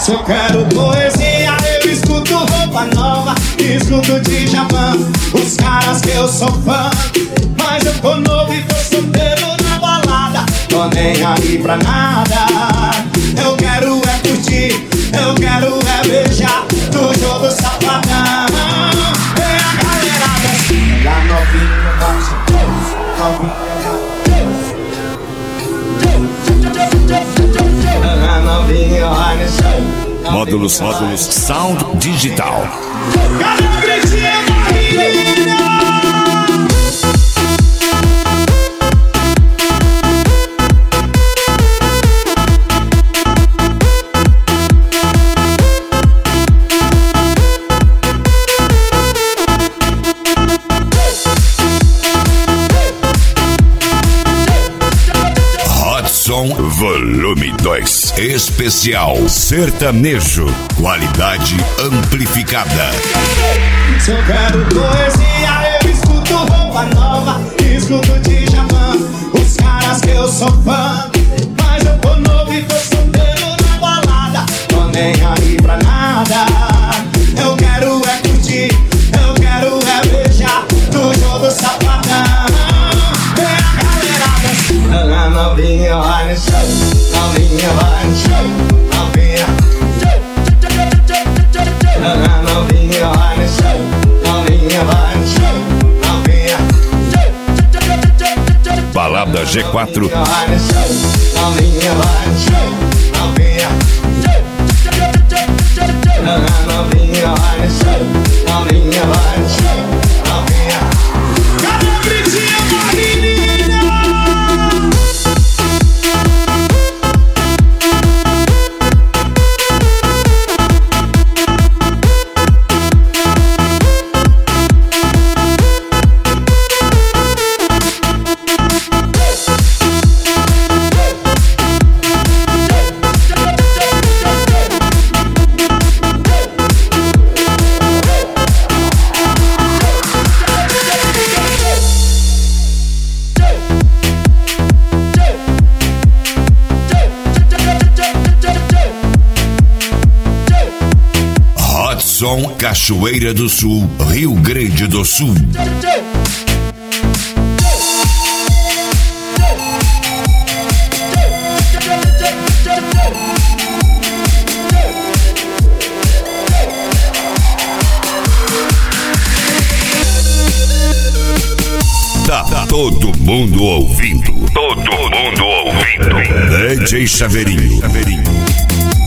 Se eu quero poesia, eu escuto Roupa Nova, escuto Djavan, os caras que eu sou fã. Mas eu tô novo e tô solteiro na balada, tô nem aí pra nada. Eu quero é curtir, eu quero é beijar do jogo safadão. Vem a galera dançando, da novinha baixa, novinha Módulos Sound Digital. Cadê o gritinho da menina? Som Volume 2 Especial Sertanejo, qualidade amplificada. Se eu quero poesia, eu escuto Roupa Nova, escuto Djavan, os caras que eu sou fã. Mas eu tô novo e tô solteiro na balada, tô nem aí pra nada. Eu quero é curtir, eu quero é beijar do jogo safadão. Vem a galera dançando, novinha vai no show, novinha vai no show, novinha. Novinha vai no show, novinha vai no show, novinha. Balada G4. Novinha vai no show, novinha vai no show, novinha. Novinha vai no show, novinha vai no show, novinha. Cadê o gritinho da menina? Som Cachoeira do Sul, Rio Grande do Sul. Tá todo mundo ouvindo. Todo mundo ouvindo. DJ Chaveirinho.